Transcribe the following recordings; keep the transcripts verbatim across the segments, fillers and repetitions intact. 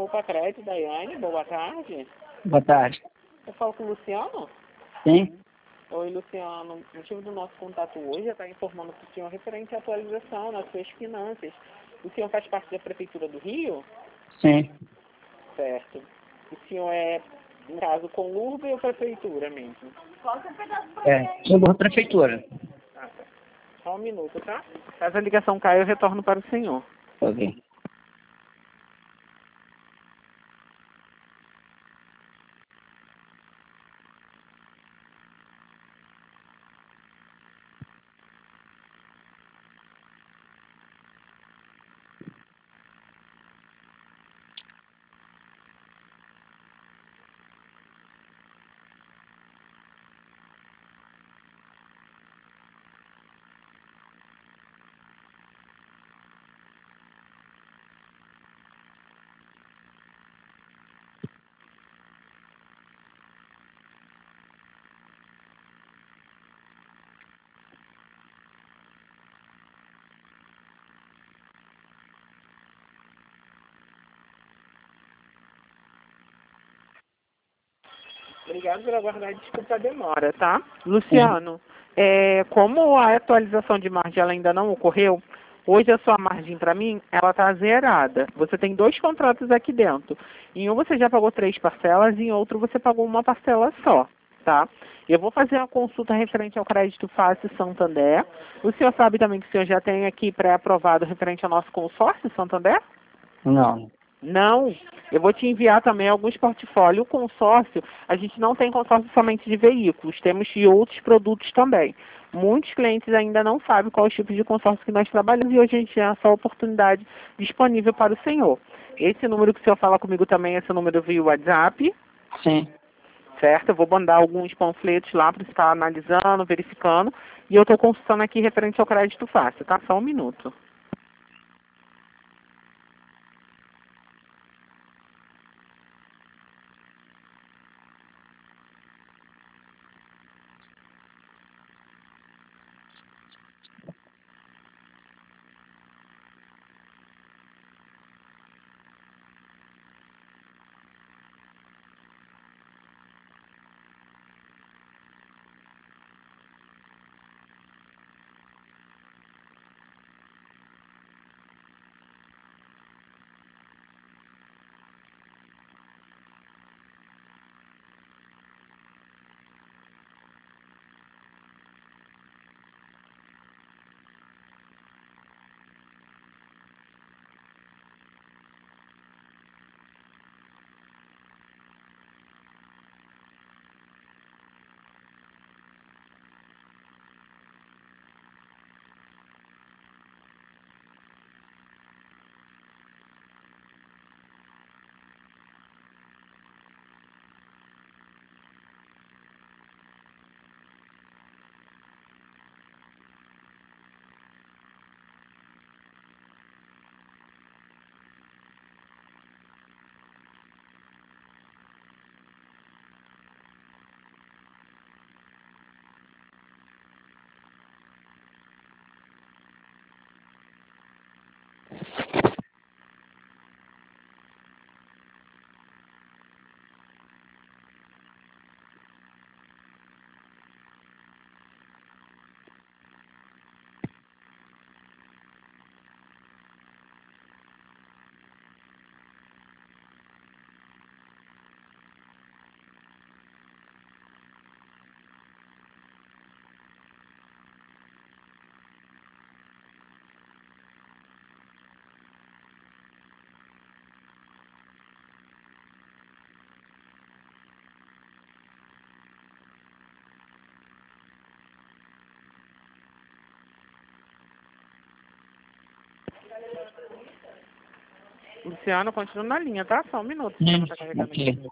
Opa, crédito, Daiane, boa tarde. Boa tarde. Eu falo com o Luciano? Sim? Oi, Luciano. O motivo do nosso contato hoje é estar informando para o senhor referente à atualização nas suas finanças. O senhor faz parte da Prefeitura do Rio? Sim. Certo. O senhor é, no caso, Conurb ou Prefeitura mesmo? É, sobre a prefeitura. Ah, tá. Só um minuto, tá? Caso a ligação caia, eu retorno para o senhor. Ok. Obrigado por aguardar. Desculpa a demora, tá? Luciano, é, como a atualização de margem ela ainda não ocorreu, hoje a sua margem para mim, ela tá zerada. Você tem dois contratos aqui dentro. Em um você já pagou três parcelas, em outro você pagou uma parcela só, tá? Eu vou fazer uma consulta referente ao crédito Fácil Santander. O senhor sabe também que o senhor já tem aqui pré-aprovado referente ao nosso consórcio Santander? Não. Não, eu vou te enviar também alguns portfólios. O consórcio, a gente não tem consórcio somente de veículos, temos de outros produtos também. Muitos clientes ainda não sabem qual é o tipo de consórcio que nós trabalhamos e hoje a gente tem essa oportunidade disponível para o senhor. Esse número que o senhor fala comigo também, esse número via WhatsApp, Sim. certo? Eu vou mandar alguns panfletos lá para você estar analisando, verificando, e eu estou consultando aqui referente ao crédito fácil, tá? Só um minuto. Luciano, continua na linha, tá? Só um minuto, o sistema Sim. está carregando Ok. aqui.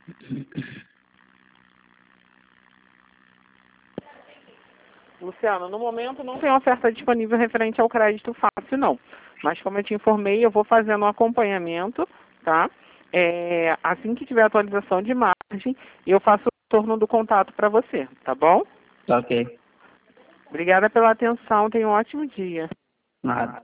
Luciano, no momento não tem oferta disponível referente ao crédito fácil, não. Mas como eu te informei, eu vou fazendo um acompanhamento, tá? É, assim que tiver atualização de margem, eu faço o retorno do contato para você, tá bom? Tá ok. Obrigada pela atenção, tenha um ótimo dia. Nada.